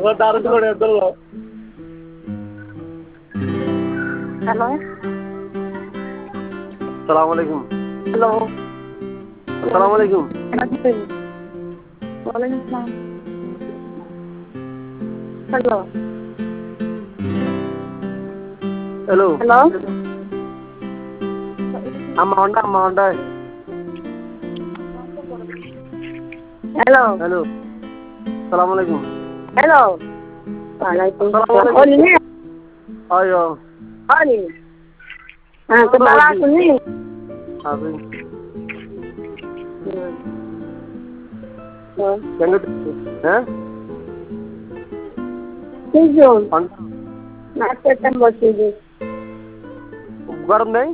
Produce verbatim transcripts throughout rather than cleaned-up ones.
ও দারুণ করে দিল। হ্যালো আসসালামু আলাইকুম। হ্যালো আসসালামু আলাইকুম। ওয়ালাইকুম আসসালাম। হ্যালো হ্যালো হ্যালো আম্মা হন্ডা আম্মা হন্ডা হ্যালো হ্যালো আসসালামু আলাইকুম। হ্যালো ওয়ালাইকুম আসসালামু আসসালাম। আলাইকুম। ওলি নে আयो ওলি হ্যাঁ তো বাবা শুনি abi হ্যাঁ কেন হ্যাঁ তিনজন নাচতে বসে দিই। গরম নাই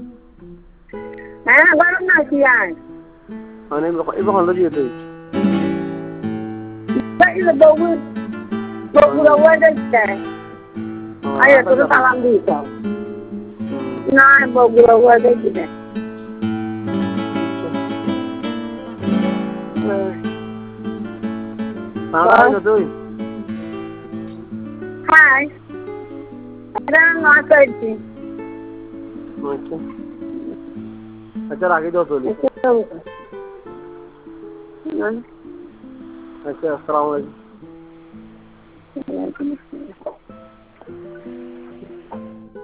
হ্যাঁ গরম না কি আর মানে এবার হলো দিয়েছে তাই তো বউ বউরা ওই দেখতে আরে তো তালাম দিছ না বউরা ওই দেখতে Pangalan ko doy. Hi. Ada makarti. Okay. अच्छा आगे दो बोली। अच्छा अस्सलाम वालेकुम।